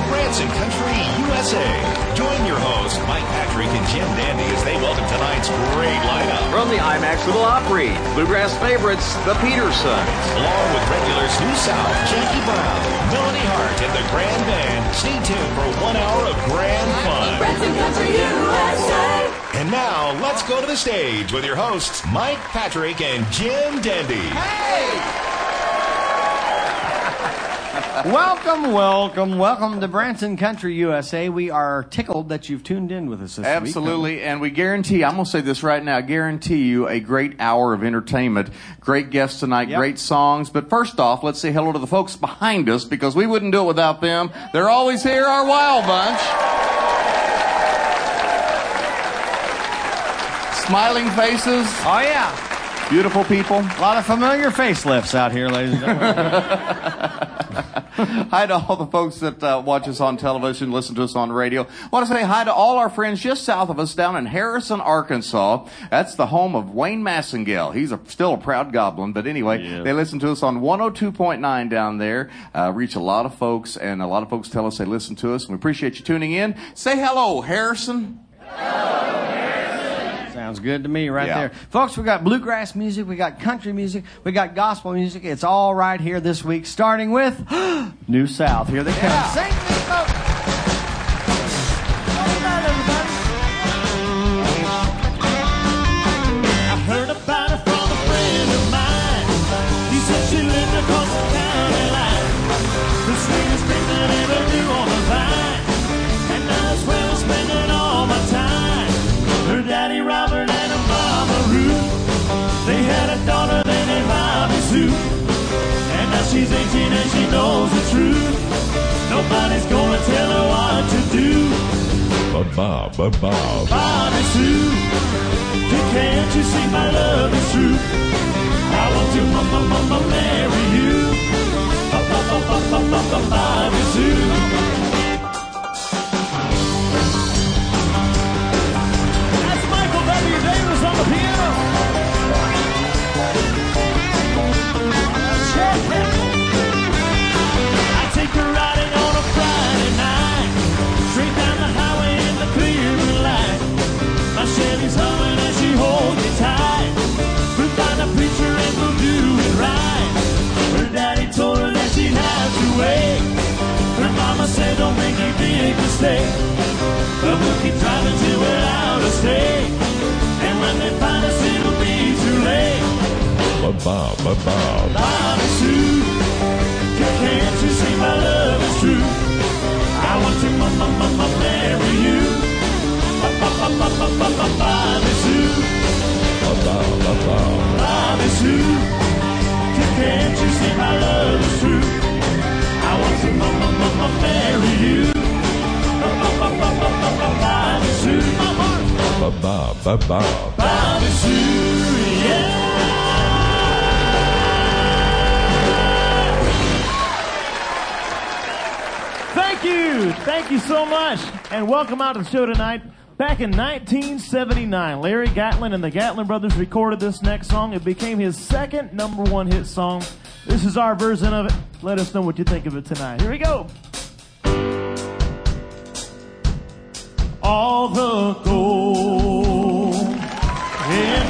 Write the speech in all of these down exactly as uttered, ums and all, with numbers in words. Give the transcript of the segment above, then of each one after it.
Branson Country U S A. Join your hosts, Mike Patrick and Jim Dandy, as they welcome tonight's great lineup. From the IMAX Little Opry, bluegrass favorites, the Petersons. Along with regulars New South, Jackie Brown, Melanie Hart, and the Grand Band. Stay tuned for one hour of grand fun. Branson Country U S A. And now, let's go to the stage with your hosts, Mike Patrick and Jim Dandy. Hey! Welcome, welcome, welcome to Branson Country U S A. We are tickled that you've tuned in with us this Absolutely, week. and we guarantee, I'm going to say this right now, guarantee you a great hour of entertainment. Great guests tonight, Yep. great songs. But first off, let's say hello to the folks behind us, because we wouldn't do it without them. They're always here, our Wild Bunch. Smiling faces. Oh, yeah. Beautiful people. A lot of familiar facelifts out here, ladies and gentlemen. Hi to all the folks that uh, watch us on television, listen to us on radio. I want to say hi to all our friends just south of us down in Harrison, Arkansas. That's the home of Wayne Massengale. He's a, still a proud goblin, but anyway, Yeah. they listen to us on one oh two point nine down there. Uh, reach a lot of folks, and a lot of folks tell us they listen to us, and we appreciate you tuning in. Say hello, Harrison. Sounds good to me right Yeah. there. Folks, we got bluegrass music, we got country music, we got gospel music. It's all right here this week, starting with New South. Here they come. Yeah. Sing me, folks. All right, everybody. I heard about her from a friend of mine. He said she lived across the county line. The sweetest thing that ever knew on the vine. And now that's where I'm spending all my time. Her daddy Robert and her mama Ruth. They had a daughter they named Bobby Sue. And now she's eighteen and she knows the truth. Nobody's gonna tell her what to do. Ba-ba, ba-ba. Bobby Sue, can't you see my love is true? I want to m-m-m-m marry you. Bobby Sue. That's Michael W. Davis on the piano. I take her riding on a Friday night, straight down the highway in the clear moonlight. My Chevy's humming and she holds me tight. We'll find a preacher and we'll do it right. Her daddy told her that she'd have to wait. Her mama said don't make a big mistake, but we'll keep driving till we're out of state. And when they find us it'll be too late. Ba-ba, ba-ba. Bobby Sue, can't you see my love is true? I want to marry you. Bobby Sue, Ba-ba, ba-ba. Bobby Sue, can't you see my love is true? I want to marry you. Bobby Sue, Ba-ba, ba-ba. Bobby Sue, yeah. Thank you. Thank you so much. And welcome out to the show tonight. Back in nineteen seventy-nine, Larry Gatlin and the Gatlin Brothers recorded this next song. It became his second number one hit song. This is our version of it. Let us know what you think of it tonight. Here we go. All the gold in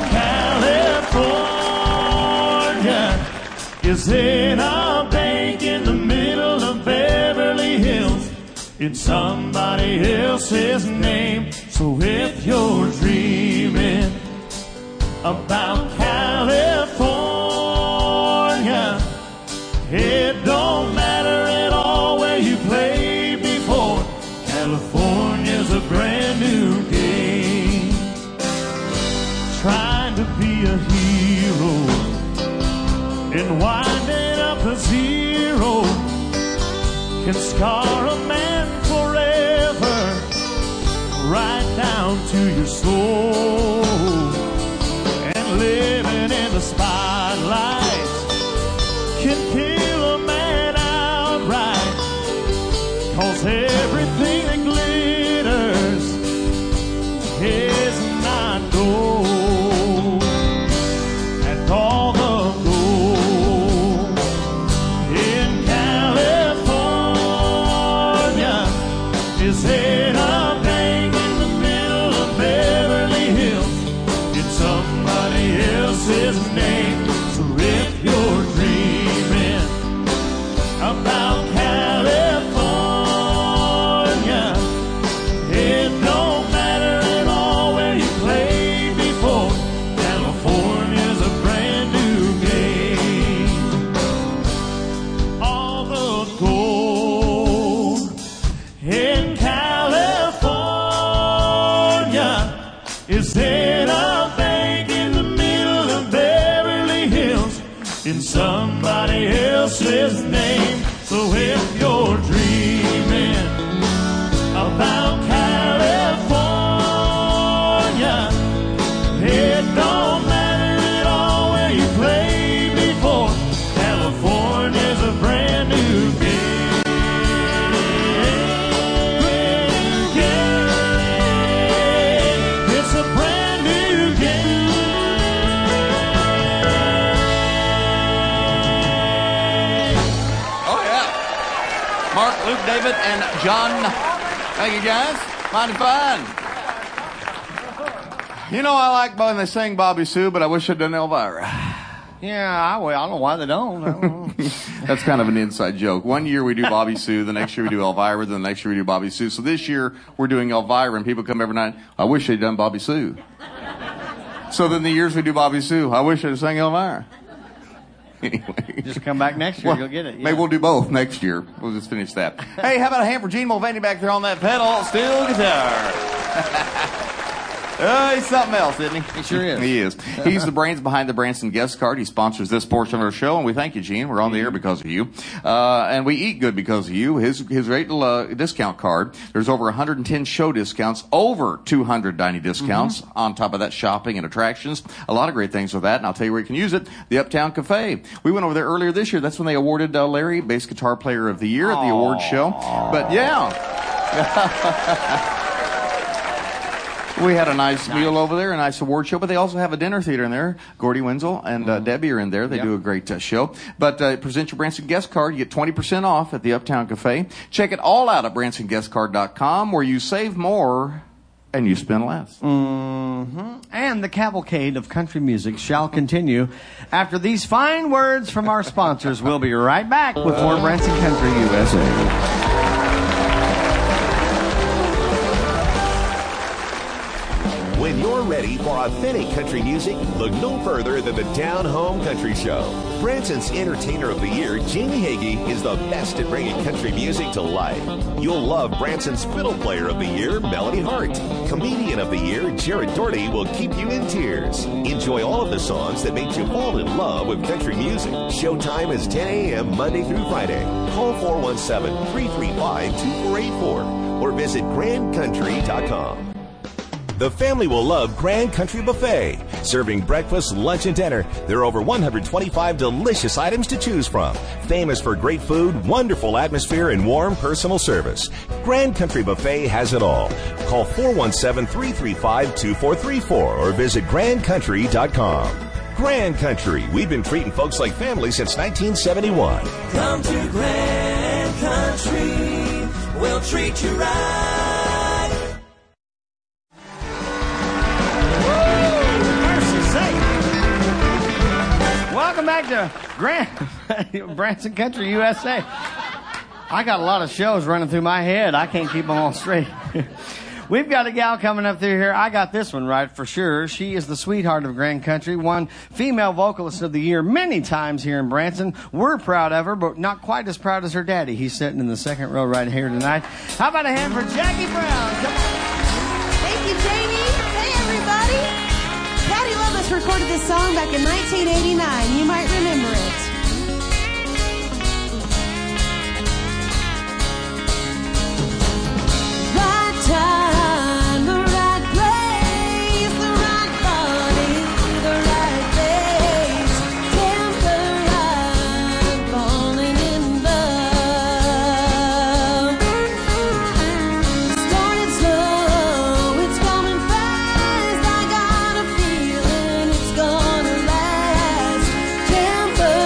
California is in a bank in the middle of Beverly Hills in somebody else's name. So if you're dreaming about California, it don't matter at all where you played before. California's a brand new game. Trying to be a hero and winding up a zero can scar a man forever, right down to your soul. And living in the spotlight can kill a man outright, 'cause everything that glitters is not gold. And all the gold in California is in a bank in the middle of Beverly Hills in somebody else's name. So if you're dreaming about California, it don't matter at all where you played before. California's a brand new game. It's a brand new game. Oh, yeah. Mark, Luke, David, and John. Thank you, guys. Mighty fun. You know, I like when they sing Bobby Sue, but I wish I'd done Elvira. Yeah, I, well, I don't know why they don't. I don't know. That's kind of an inside joke. One year we do Bobby Sue, the next year we do Elvira, then the next year we do Bobby Sue. So this year we're doing Elvira, and people come every night, I wish they'd done Bobby Sue. So then the years we do Bobby Sue, I wish I'd sang Elvira. Anyway. Just come back next year, Well, you'll get it. Yeah. Maybe we'll do both next year. We'll just finish that. Hey, how about a hand for Gene Mulvaney back there on that pedal steel guitar? Oh, he's something else, isn't he? He sure is. He is. He's the brains behind the Branson guest card. He sponsors this portion of our show, and we thank you, Gene. We're on the air because of you. Uh, and we eat good because of you. His his great uh, discount card. There's over one hundred ten show discounts, over two hundred dining discounts. Mm-hmm. On top of that, shopping and attractions. A lot of great things with that, and I'll tell you where you can use it. The Uptown Cafe. We went over there earlier this year. That's when they awarded uh, Larry Bass Guitar Player of the Year at the award show. But, yeah. We had a nice, nice meal over there, a nice award show, but they also have a dinner theater in there. Gordy Wenzel and uh, Debbie are in there. They yep. do a great uh, show. But uh, present your Branson guest card. You get twenty percent off at the Uptown Cafe. Check it all out at Branson Guest Card dot com, where you save more and you spend less. Mm-hmm. And the cavalcade of country music shall continue after these fine words from our sponsors. We'll be right back with more Branson Country U S A. When you're ready for authentic country music, look no further than the Down Home Country Show. Branson's Entertainer of the Year, Jamie Hagee, is the best at bringing country music to life. You'll love Branson's Fiddle Player of the Year, Melody Hart. Comedian of the Year, Jared Doherty, will keep you in tears. Enjoy all of the songs that make you fall in love with country music. Showtime is ten a.m. Monday through Friday. Call four one seven, three three five, two four eight four or visit grand country dot com. The family will love Grand Country Buffet. Serving breakfast, lunch, and dinner, there are over one hundred twenty-five delicious items to choose from. Famous for great food, wonderful atmosphere, and warm personal service. Grand Country Buffet has it all. Call four one seven, three three five, two four three four or visit grand country dot com. Grand Country, we've been treating folks like family since nineteen seventy-one. Come to Grand Country, we'll treat you right. Welcome back to Grand Branson Country U S A. I got a lot of shows running through my head. I can't keep them all straight. We've got a gal coming up through here. I got this one right for sure. She is the sweetheart of Grand Country, won Female Vocalist of the Year many times here in Branson. We're proud of her, but not quite as proud as her daddy. He's sitting in the second row right here tonight. How about a hand for Jackie Brown? Come on. Thank you, Jamie. Hey, everybody. Patty Loveless recorded this song back in nineteen eighty-nine. You might remember it. Right time, the right place, the right body, the right place. Temper, I'm falling in love. Started slow, it's coming fast. I got a feeling it's gonna last. Temper,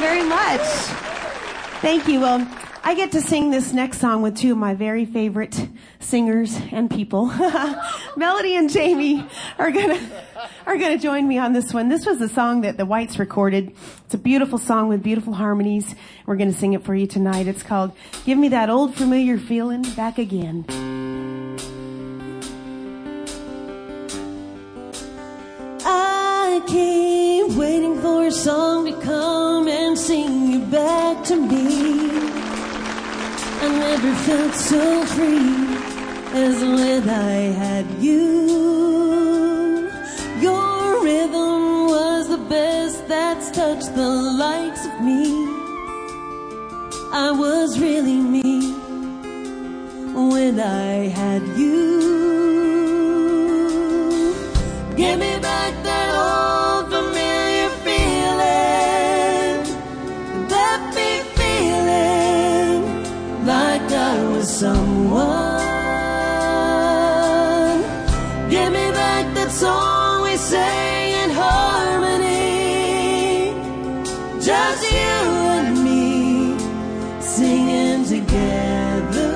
very much. Thank you. Well, I get to sing this next song with two of my very favorite singers and people. Melody and Jamie are gonna are gonna join me on this one. This was a song that the Whites recorded. It's a beautiful song with beautiful harmonies. We're gonna sing it for you tonight. It's called "Give Me That Old Familiar Feeling Back Again." I keep waiting for a song to come and sing you back to me. I never felt so free as when I had you. Your rhythm was the best that's touched the likes of me. I was really me when I had you. Give me back that old familiar feeling, that big feeling, like I was someone. Give me back that song we sang in harmony, just you and me singing together.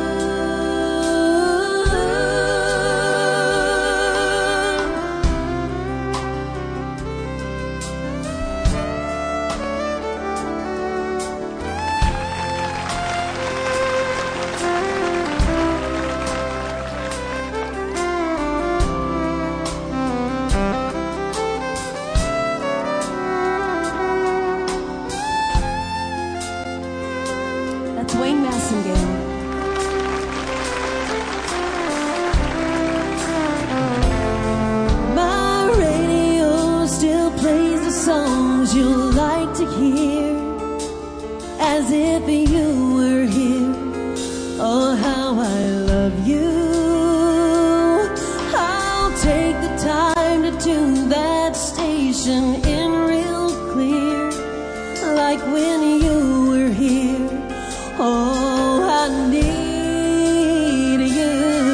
Wayne Massengale. My radio still plays the songs you like to hear, as if you were here. Oh, how I love you. I'll take the time to tune that station in real clear, like when you were here. Oh, I need you.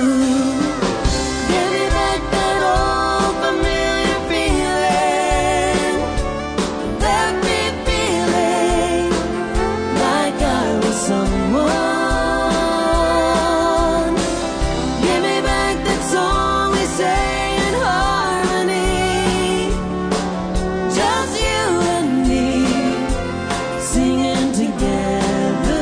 Give me back that old familiar feeling, that big feeling, like I was someone. Give me back that song we sang in harmony, just you and me singing together.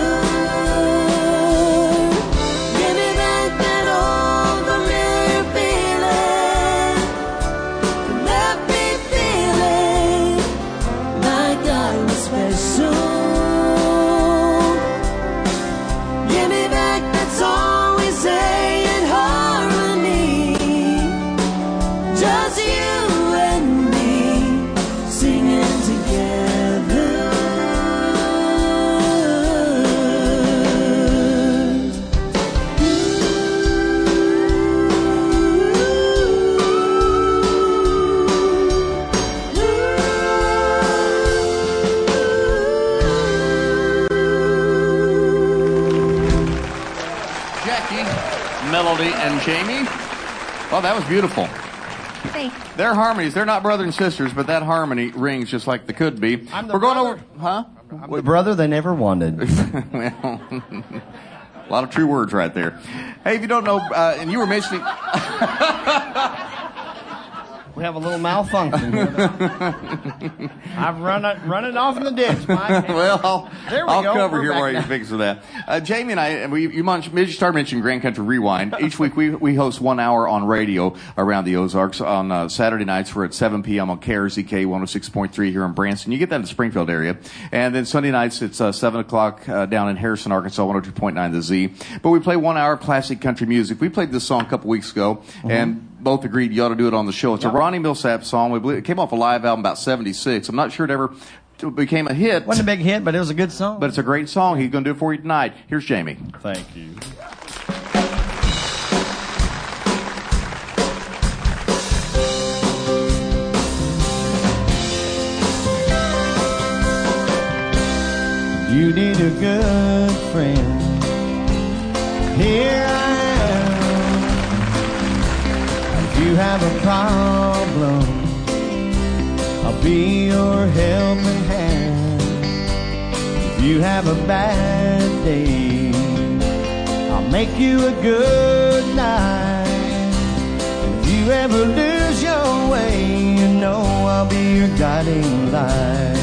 Melody and Jamie. Oh, that was beautiful. Thanks. They're harmonies. They're not brother and sisters, but that harmony rings just like they could be. I'm the We're going brother. over, huh? I'm the brother they never wanted. Well, a lot of true words right there. Hey, if you don't know, uh, and you were mentioning... We have a little malfunction here. I've run it, run it off in the ditch, Mike. Well, I'll, There we I'll go. cover We're here back while you now. fix that. Uh, Jamie and I, and we, you, mentioned, you started mentioning Grand Country Rewind. Each week we, we host one hour on radio around the Ozarks. On uh, Saturday nights, we're at seven p.m. on K R Z K one oh six point three here in Branson. You get that in the Springfield area. And then Sunday nights, it's uh, seven o'clock uh, down in Harrison, Arkansas, one oh two point nine The Z. But we play one hour of classic country music. We played this song a couple weeks ago, mm-hmm. and both agreed you ought to do it on the show. It's yep. a Ronnie Millsap song. We believe it came off a live album about seventy-six. I'm not sure it ever became a hit. Wasn't a big hit, but it was a good song. But it's a great song. He's going to do it for you tonight. Here's Jamie. Thank you. You need a good friend. Here I am. If you have a problem, I'll be your helping hand. you have a bad day, I'll make you a good night. If you ever lose your way, you know I'll be your guiding light.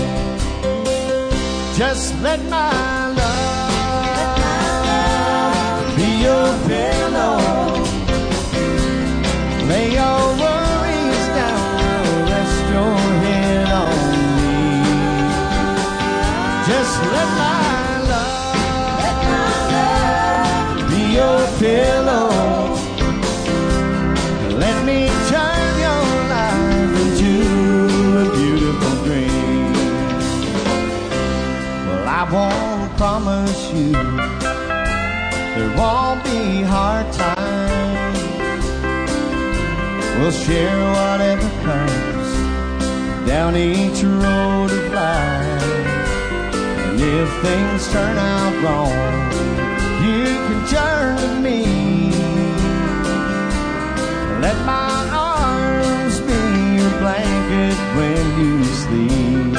Just let my love be your pillow. Lay your worries down, rest your head on me. Just let my love, let my love be your pillow. Let me turn your life into a beautiful dream. Well, I won't promise you there won't be hard times. We'll share whatever comes down each road of life. And if things turn out wrong, you can turn to me. Let my arms be your blanket when you sleep.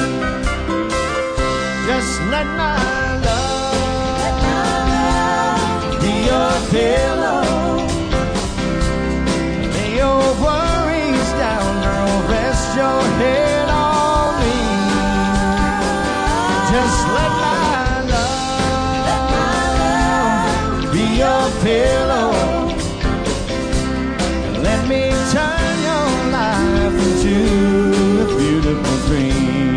Just let my love, let my love be your pillow. Lay your worries down, girl, rest your head on me. Just let my love, let my love be your pillow. Let me turn your life into a beautiful dream.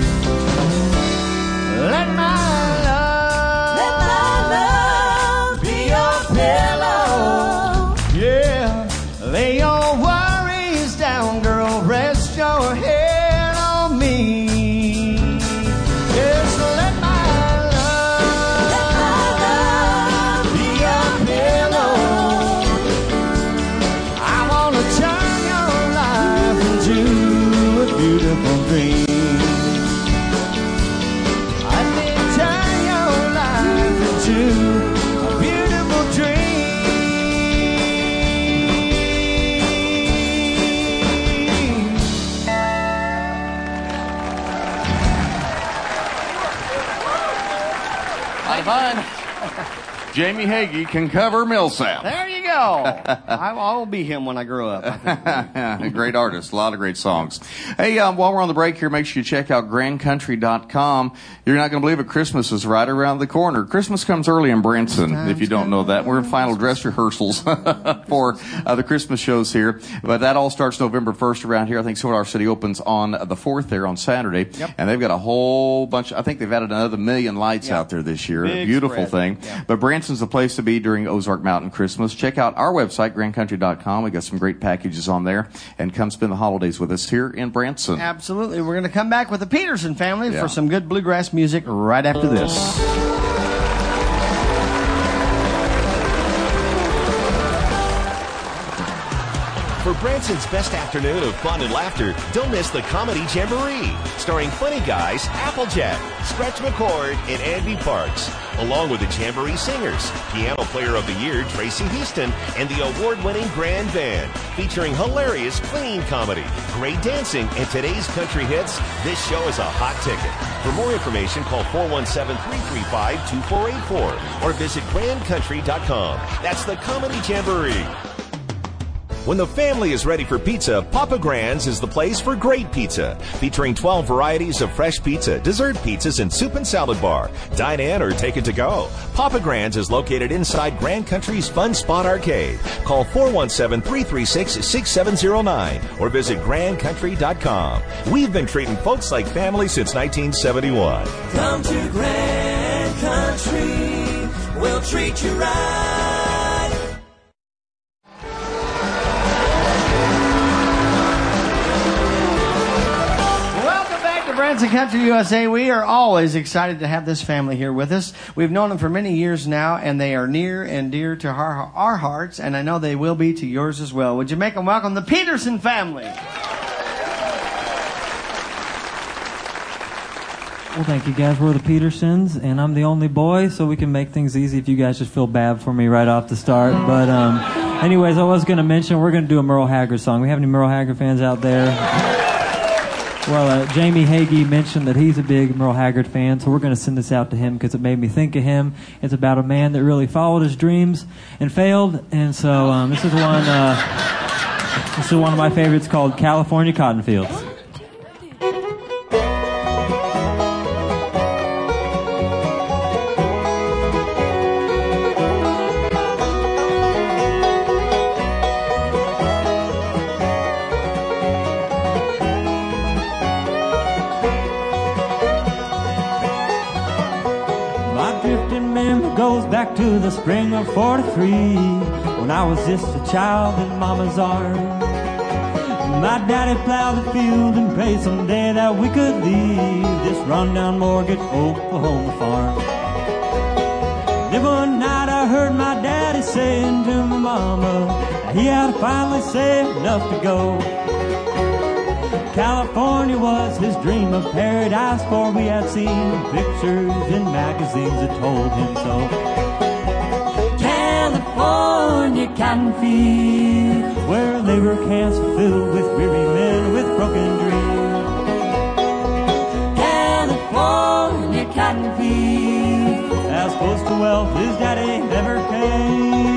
Let my love, let my love be your pillow. Yeah, lay your worries down, girl, rest your head on me. Just let my love, let my love be your pillow. I wanna turn your life into a beautiful dream. Let me turn your life into a beautiful dream. Mighty fine. Jamie Hagee can cover Millsap. There you go. I, I will be him when I grow up, I think. A great artist, a lot of great songs. Hey, um, while we're on the break here, make sure you check out grand country dot com. You're not going to believe it, Christmas is right around the corner. Christmas comes early in Branson, if you don't know that. We're in final dress rehearsals for uh, the Christmas shows here. But that all starts November first around here. I think Silver Dollar City opens on the fourth there on Saturday. Yep. And they've got a whole bunch. I think they've added another million lights Yep. out there this year. Big a beautiful spread. thing. Yeah. But Branson's the place to be during Ozark Mountain Christmas. Check out our website, grand country dot com. We got some great packages on there. And come spend the holidays with us here in Branson. Absolutely. We're going to come back with the Peterson family Yeah. for some good bluegrass music right after this. For Branson's best afternoon of fun and laughter, don't miss the Comedy Jamboree, starring funny guys Applejack, Stretch McCord, and Andy Parks, along with the Jamboree singers, Piano Player of the Year Tracy Houston, and the award-winning Grand Band, featuring hilarious clean comedy, great dancing, and today's country hits. This show is a hot ticket. For more information, call four one seven, three three five, two four eight four or visit grand country dot com. That's the Comedy Jamboree. When the family is ready for pizza, Papa Grand's is the place for great pizza. Featuring twelve varieties of fresh pizza, dessert pizzas, and soup and salad bar. Dine in or take it to go. Papa Grand's is located inside Grand Country's Fun Spot Arcade. Call four one seven, three three six, six seven zero nine or visit grand country dot com. We've been treating folks like family since nineteen seventy-one. Come to Grand Country, we'll treat you right. Welcome back to Branson Country U S A. We are always excited to have this family here with us. We've known them for many years now, and they are near and dear to our, our hearts, and I know they will be to yours as well. Would you make them welcome the Peterson family? Well, thank you guys. We're the Petersons, and I'm the only boy, so we can make things easy if you guys just feel bad for me right off the start. But um, anyways, I was going to mention we're going to do a Merle Haggard song. We have any Merle Haggard fans out there? Well, uh, Jamie Hagee mentioned that he's a big Merle Haggard fan, so we're going to send this out to him because it made me think of him. It's about a man that really followed his dreams and failed, and so um, this is one. Uh, this is one of my favorites called "California Cotton Fields." Goes back to the spring of forty-three, when I was just a child in Mama's arms. My daddy plowed the field and prayed someday that we could leave this rundown mortgage Oklahoma farm. Then one night I heard my daddy saying to my mama that he had finally saved enough to go. California was his dream of paradise, for we had seen pictures in magazines that told him so. California cotton field, where labor camps are filled with weary men with broken dreams. California cotton field, as close to wealth as daddy ever came.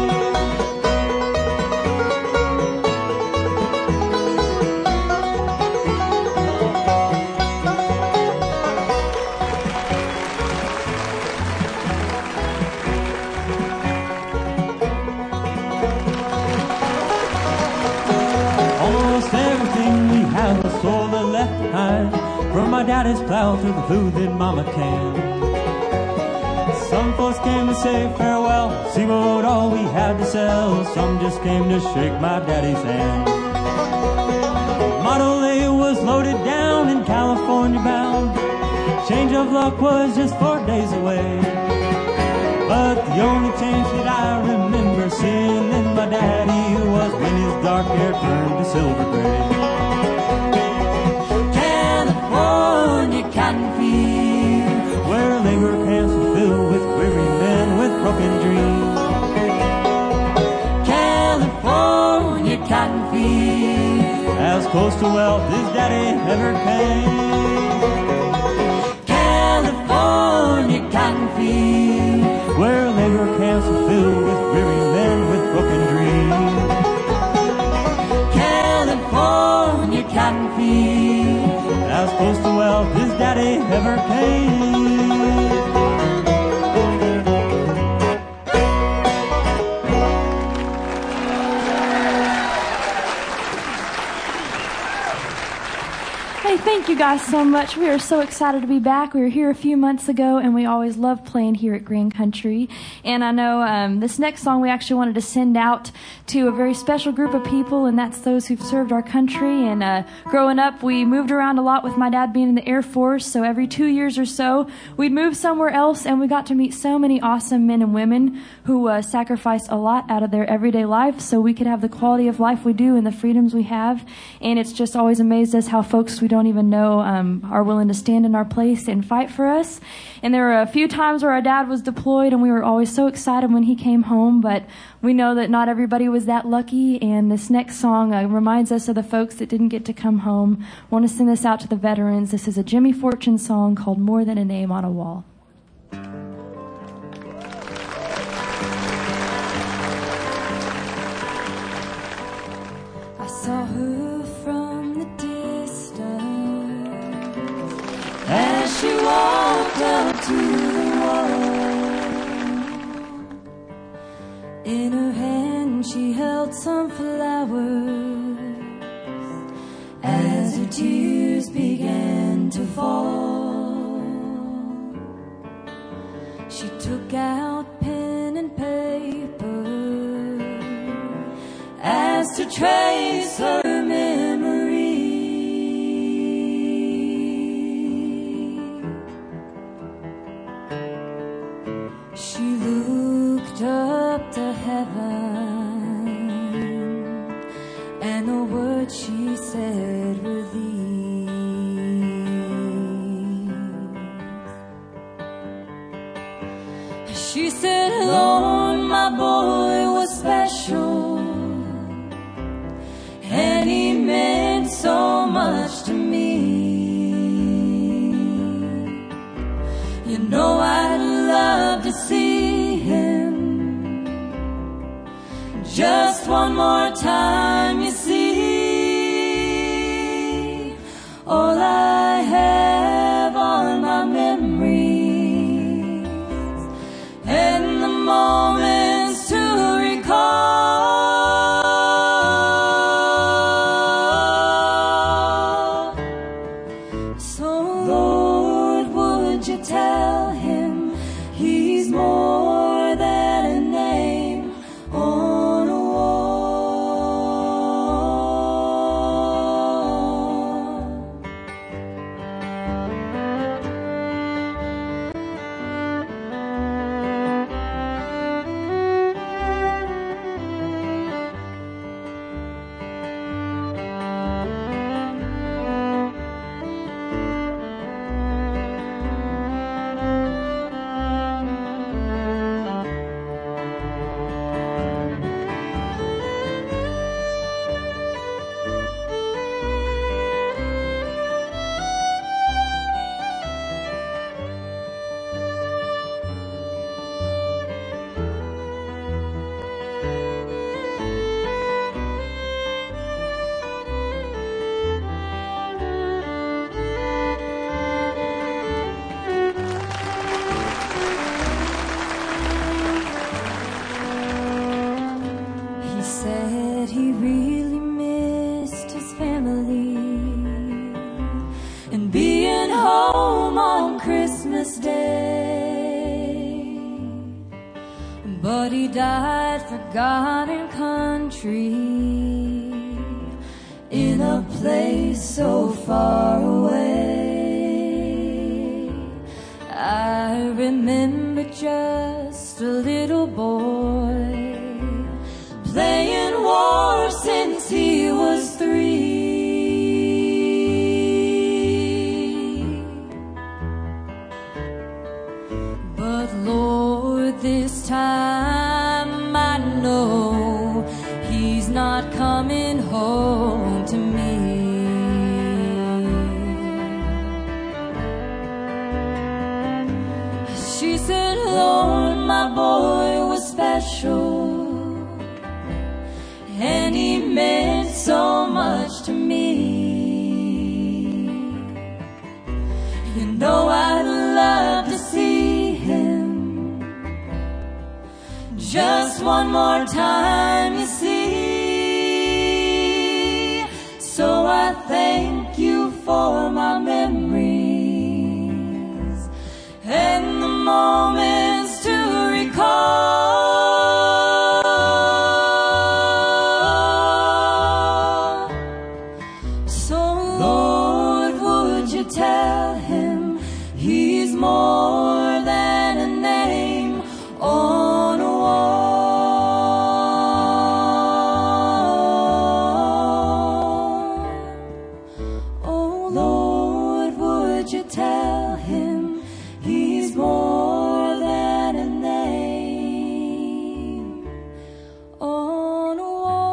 Sold or left behind from my daddy's plow to the food that mama canned. Some folks came to say farewell, see what all we had to sell. Some just came to shake my daddy's hand. Model A was loaded down and California bound. Change of luck was just four days away, but the only change that I remember seeing in my daddy was when his dark hair turned to silver gray. California cotton field, where labor camps are filled with weary men with broken dreams. California cotton field, as close to wealth as daddy ever came. California cotton field, where labor camps are filled with weary men with broken dreams. California cotton field, as close to wealth as daddy ever came. Hey, thank you guys so much. We are so excited to be back. We were here a few months ago, and we always love playing here at Grand Country. And I know um, this next song we actually wanted to send out to a very special group of people, and that's those who've served our country. And uh, growing up, we moved around a lot with my dad being in the Air Force, so every two years or so, we'd move somewhere else, and we got to meet so many awesome men and women who uh, sacrificed a lot out of their everyday life so we could have the quality of life we do and the freedoms we have. And it's just always amazed us how folks we don't even know um, are willing to stand in our place and fight for us. And there were a few times where our dad was deployed, and we were always so excited when he came home, but we know that not everybody was that lucky, and this next song uh, reminds us of the folks that didn't get to come home. I want to send this out to the veterans. This is a Jimmy Fortune song called More Than a Name on a Wall. I saw her from the distance as she walked up to the wall. In her hand she held some flowers as her tears began to fall. She took out pen and paper as to trace her memory. She looked up to heaven, and the words she said were these. She said, Lord, my boy was special, and he meant so much to me. one more time, you see, all I have are my memories and the moments to recall. So Lord, would you tell him he's more than a name on a He said he really missed his family and being home on Christmas Day. But he died for God and country in a place so far away. I remember just a little boy playing war since he was three. But Lord, this time I know he's not coming home to me. She said, Lord, my boy was special and he meant so much to me. You know I'd love to see him just one more time, you see. So I thank you for my memories and the moments to recall. Tell him he's more than a name on a wall. Oh Lord, would you tell him he's more than a name on a wall.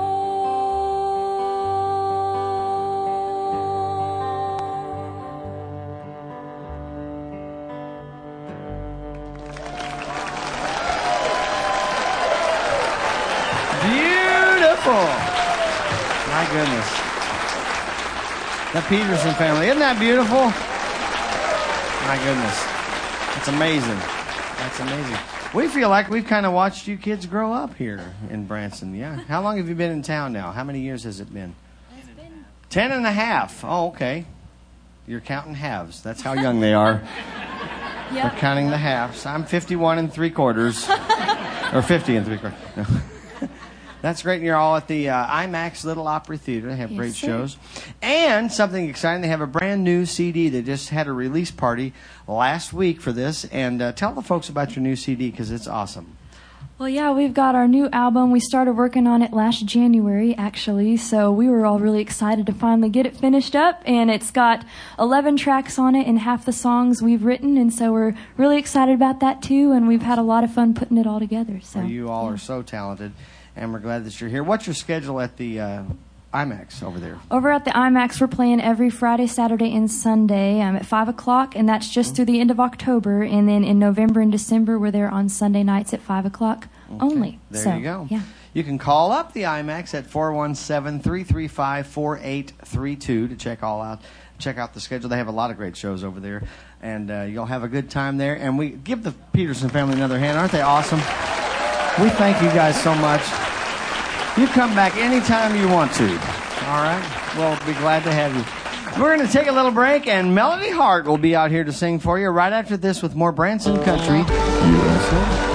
My goodness. The Peterson family. Isn't that beautiful? My goodness. It's amazing. That's amazing. We feel like we've kind of watched you kids grow up here in Branson. Yeah. How long have you been in town now? How many years has it been? It's been Ten and a half. Oh, okay. You're counting halves. That's how young they are. Yep. We're counting the halves. I'm fifty-one and three quarters. Or fifty and three quarters. No. That's great. And you're all at the uh, IMAX Little Opry Theater. They have Yes, great sir. shows. And something exciting, they have a brand new C D. They just had a release party last week for this. And uh, tell the folks about your new C D because it's awesome. Well, yeah, we've got our new album. We started working on it last January, actually, so we were all really excited to finally get it finished up, and it's got eleven tracks on it and half the songs we've written, and so we're really excited about that, too, and we've had a lot of fun putting it all together. So Well, you all yeah. are so talented, and we're glad that you're here. What's your schedule at the uh, IMAX over there? Over at the IMAX, we're playing every Friday, Saturday, and Sunday um, at five o'clock, and that's just through the end of October. And then in November and December, we're there on Sunday nights at five o'clock Okay. only. There so, you go. Yeah. You can call up the IMAX at four one seven, three three five, four eight three two to check all out. Check out the schedule. They have a lot of great shows over there, and uh, you'll have a good time there. And we give the Peterson family another hand. Aren't they awesome? We thank you guys so much. You come back anytime you want to. All right? We'll be glad to have you. We're going to take a little break, and Melody Hart will be out here to sing for you right after this with more Branson Country U S A.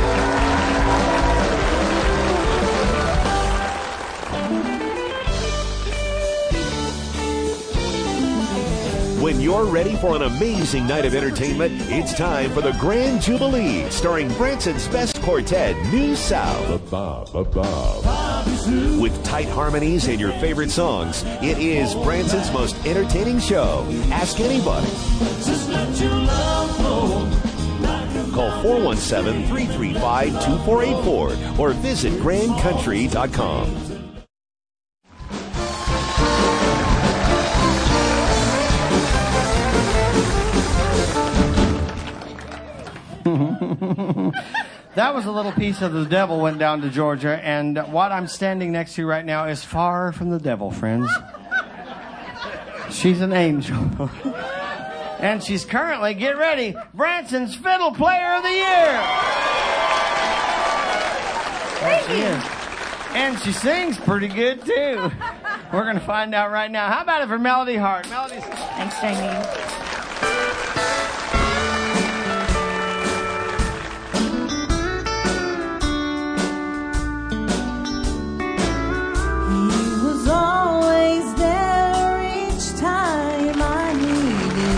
When you're ready for an amazing night of entertainment, it's time for the Grand Jubilee, starring Branson's best quartet, New South. With tight harmonies and your favorite songs, it is Branson's most entertaining show. Ask anybody. Call four one seven, three three five, two four eight four or visit grand country dot com. That was a little piece of The Devil Went Down to Georgia, and what I'm standing next to right now is far from the devil, friends. She's an angel. And she's currently, get ready, Branson's Fiddle Player of the Year. There she is. And she sings pretty good, too. We're going to find out right now. How about it for Melody Hart? Melody's... Thanks, Jamie. Always there each time I needed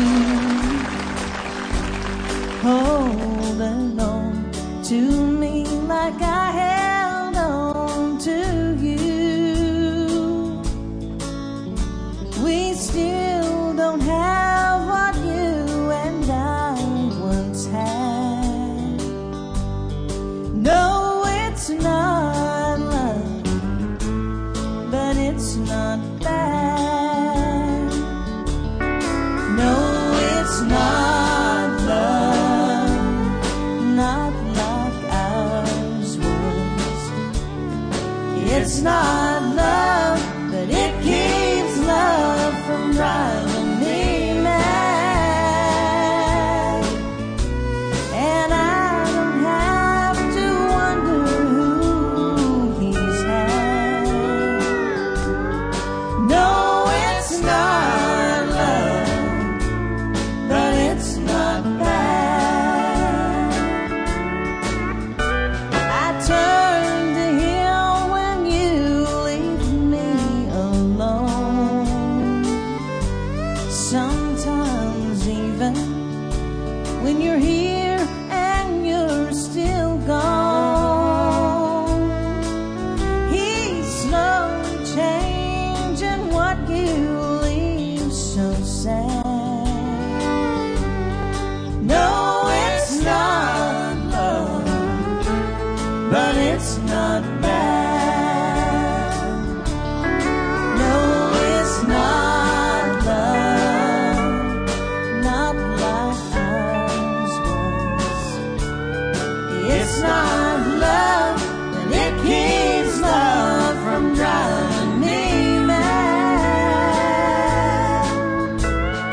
you, holding on to me like I held on to you. We still don't have what you and I once had. No, it's not love, but it's not bad. No, it's not love, not like ours was. It's not love, but it keeps love from driving me mad. And I don't have to wonder who he's had. No, it's not love, but it's not bad. I turn to him when you leave me alone. Sometimes even when you're here and you're still gone, he's slowly changing what you leave so sad. No, it's not love, but it's not bad. No, it's not love, not like ours was. It's not love, but it keeps love from driving me mad.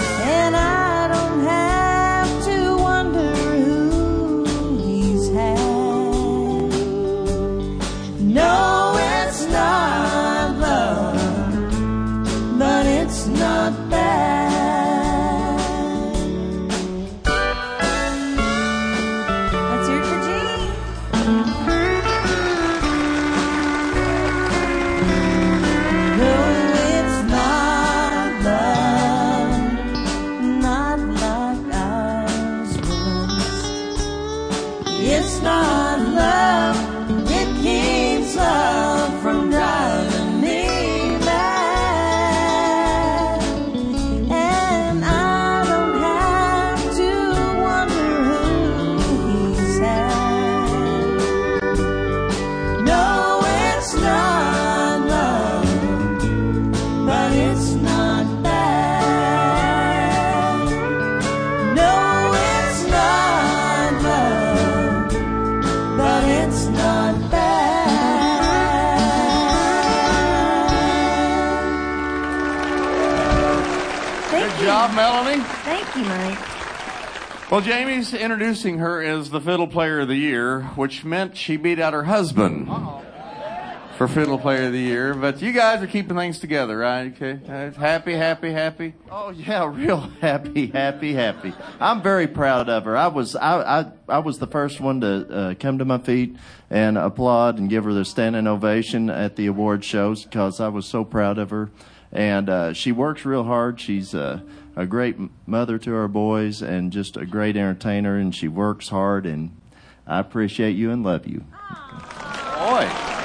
job, Melanie. Thank you, Mike. Well, Jamie's introducing her as the Fiddle Player of the Year, which meant she beat out her husband Uh-oh. for Fiddle Player of the Year. But you guys are keeping things together, right? Okay. Uh, happy, happy, happy. Oh yeah, real happy, happy, happy. I'm very proud of her. I was I I, I was the first one to uh, come to my feet and applaud and give her the standing ovation at the award shows because I was so proud of her. And uh, she works real hard. She's uh, a great mother to our boys and just a great entertainer. And she works hard. And I appreciate you and love you. Boy.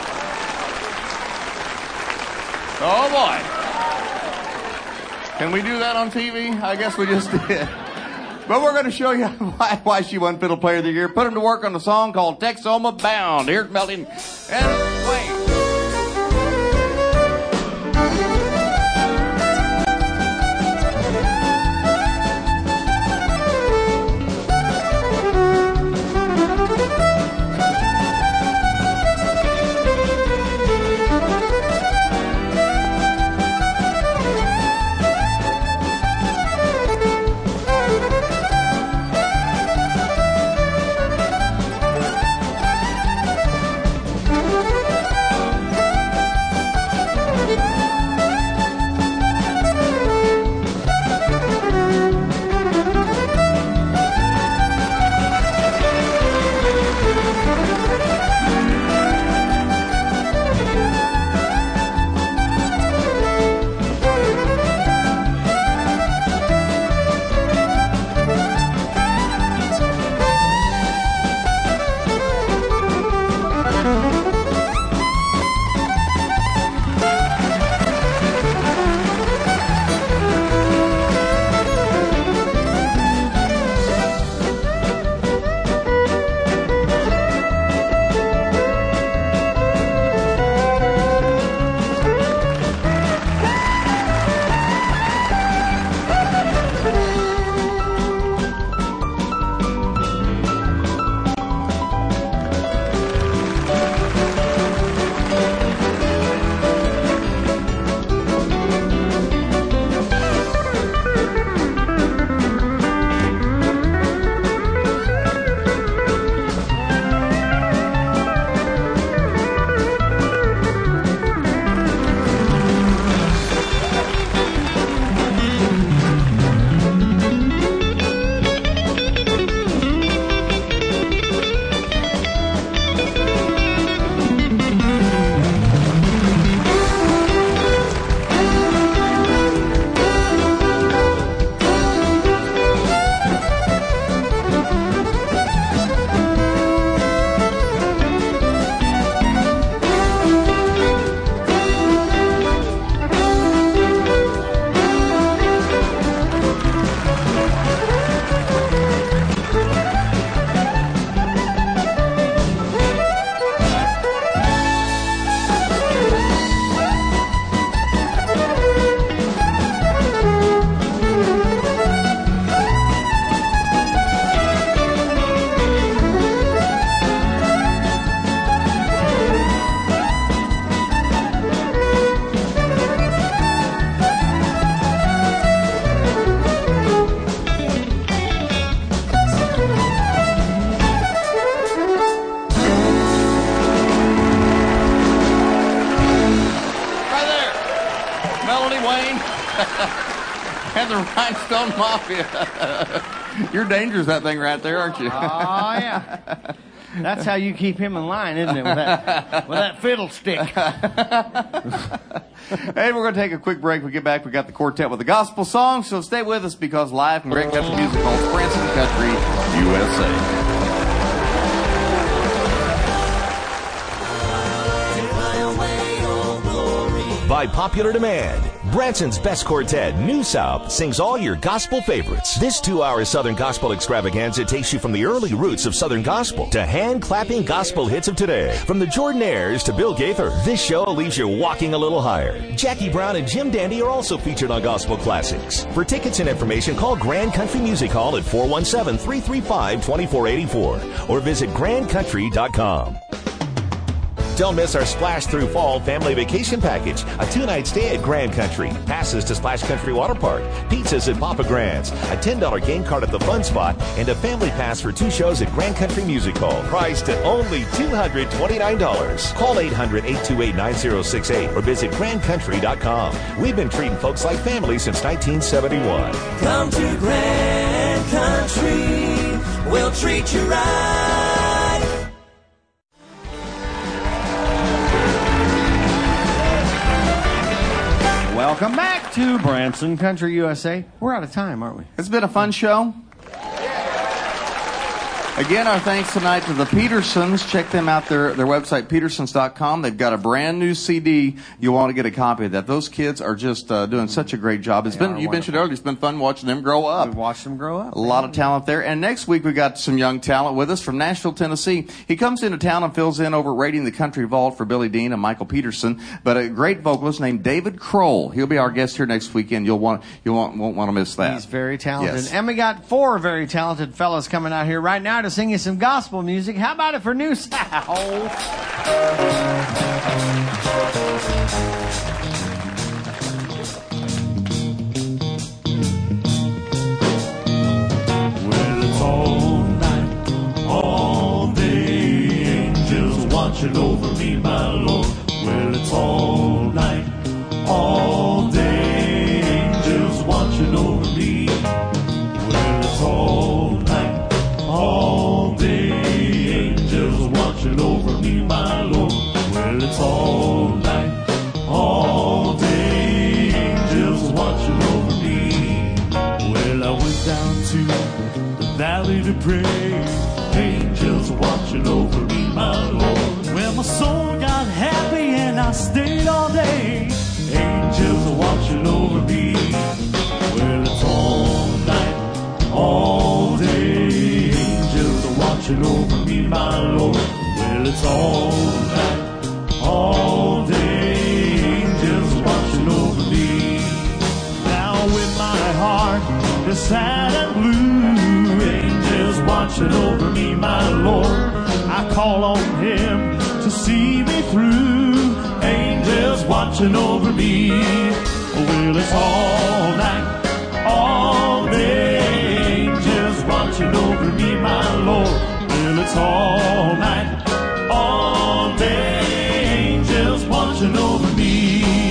Oh boy. Can we do that on T V? I guess we just did. But we're going to show you why, why she won Fiddle Player of the Year. Put him to work on a song called Texoma Bound. Here's Melody and Wayne. And the Rhinestone Mafia. You're dangerous, that thing right there, aren't you? Oh, yeah. That's how you keep him in line, isn't it? With that, with that fiddle stick. Hey, we're going to take a quick break. When we get back, we got the quartet with the gospel song. So stay with us because live from Great Country Music Hall, Branson Country, U S A. By popular demand, Branson's Best Quartet, New South, sings all your gospel favorites. This two-hour Southern Gospel extravaganza takes you from the early roots of Southern Gospel to hand-clapping gospel hits of today. From the Jordanaires to Bill Gaither, this show leaves you walking a little higher. Jackie Brown and Jim Dandy are also featured on Gospel Classics. For tickets and information, call Grand Country Music Hall at four one seven, three three five, two four eight four or visit grand country dot com. Don't miss our Splash Through Fall family vacation package. A two-night stay at Grand Country. Passes to Splash Country Water Park. Pizzas at Papa Grand's. A ten dollar game card at the Fun Spot. And a family pass for two shows at Grand Country Music Hall. Priced at only two hundred twenty-nine dollars. Call eight hundred, eight two eight, nine zero six eight or visit grand country dot com. We've been treating folks like family since nineteen seventy-one. Come to Grand Country, we'll treat you right. Welcome back to Branson Country U S A. We're out of time, aren't we? It's been a fun show. Again, our thanks tonight to the Petersons. Check them out, their, their website, petersons dot com. They've got a brand new C D. You'll want to get a copy of that. Those kids are just uh, doing such a great job. It's They been, are you mentioned wonderful. earlier, it's been fun watching them grow up. We've watched them grow up. A lot of talent there. And next week, we got some young talent with us from Nashville, Tennessee. He comes into town and fills in over Raiding the Country Vault for Billy Dean and Michael Peterson. But a great vocalist named David Kroll. He'll be our guest here next weekend. You'll want, you won't, won't want to miss that. He's very talented. Yes. And we got four very talented fellas coming out here right now to sing you some gospel music. How about it for New South? Well, it's all night, all day, angels watching over me, my Lord. Well, it's all night, all day, angels watching over me. Well, it's all night, all day, angels watching over me, my Lord. Well, it's all night, all day, angels watching over me. Well, I went down to the valley to pray, angels watching over me, my Lord. Well, my soul got happy and I stayed all day, angels watching over me. Well, it's all night, all day, angels are watching over me, my Lord. Well, it's all night, all day, angels watching over me. Now with my heart is sad and blue, angels watching over me, my Lord. I call on Him to see me through, angels watching over me. Well, it's all night, all day, angels watching over me, my Lord. Well, it's all night, all day, angels watching over me.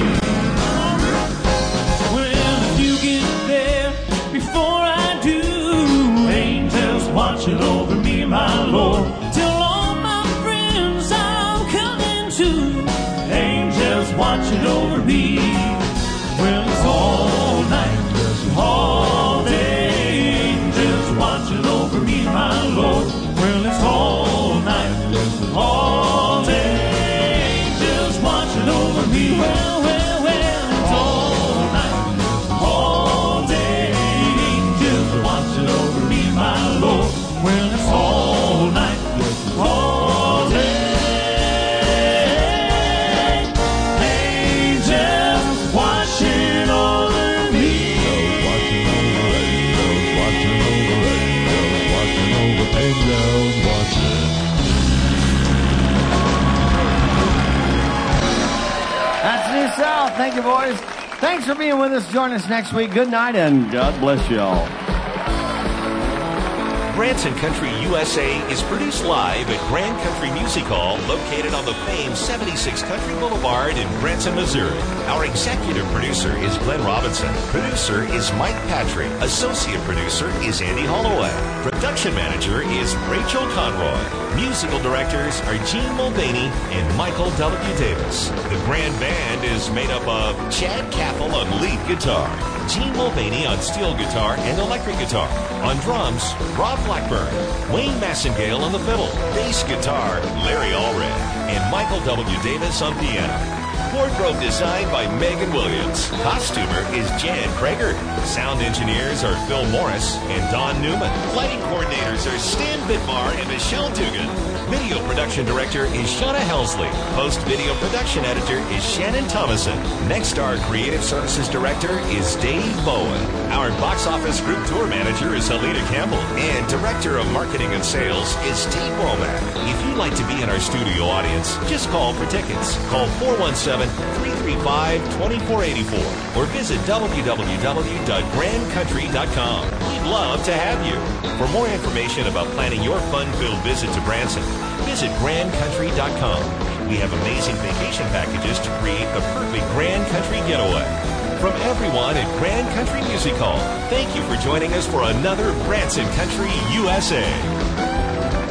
Well, if you get there before I do, angels watching over me, my Lord. Till all my friends I'm coming to, angels watching over me. Well, it's all night, all day, angels watching over me, my Lord. Well, it's all night, all day, angels watching over me. Well, well, well, it's all night, all day, angels watching over me, my Lord. Well, it's all night, all day, angels watching over me. That's New South. Thank you, boys. Thanks for being with us. Join us next week. Good night, and God bless you all. Branson Country U S A is produced live at Grand Country Music Hall, located on the famed seventy-six Country Boulevard in Branson, Missouri. Our executive producer is Glenn Robinson. Producer is Mike Patrick. Associate producer is Andy Holloway. Production manager is Rachel Conroy. Musical directors are Gene Mulvaney and Michael W. Davis. The grand band is made up of Chad Caffel on lead guitar, Gene Mulvaney on steel guitar and electric guitar. On drums, Rob Blackburn, Wayne Massengale on the fiddle, bass guitar, Larry Allred, and Michael W. Davis on piano. Wardrobe designed by Megan Williams. Costumer is Jan Krager. Sound engineers are Phil Morris and Don Newman. Lighting coordinators are Stan Bitmar and Michelle Dugan. Video production director is Shauna Helsley. Post-video production editor is Shannon Thomason. Nexstar creative services director is Dave Bowen. Our box office group tour manager is Alita Campbell. And director of marketing and sales is Steve Womack. If you'd like to be in our studio audience, just call for tickets. Call four one seven, three three five, two four eight four or visit w w w dot grand country dot com. We'd love to have you. For more information about planning your fun-filled visit to Branson, visit grand country dot com. We have amazing vacation packages to create the perfect Grand Country getaway. From everyone at Grand Country Music Hall, thank you for joining us for another Branson Country U S A.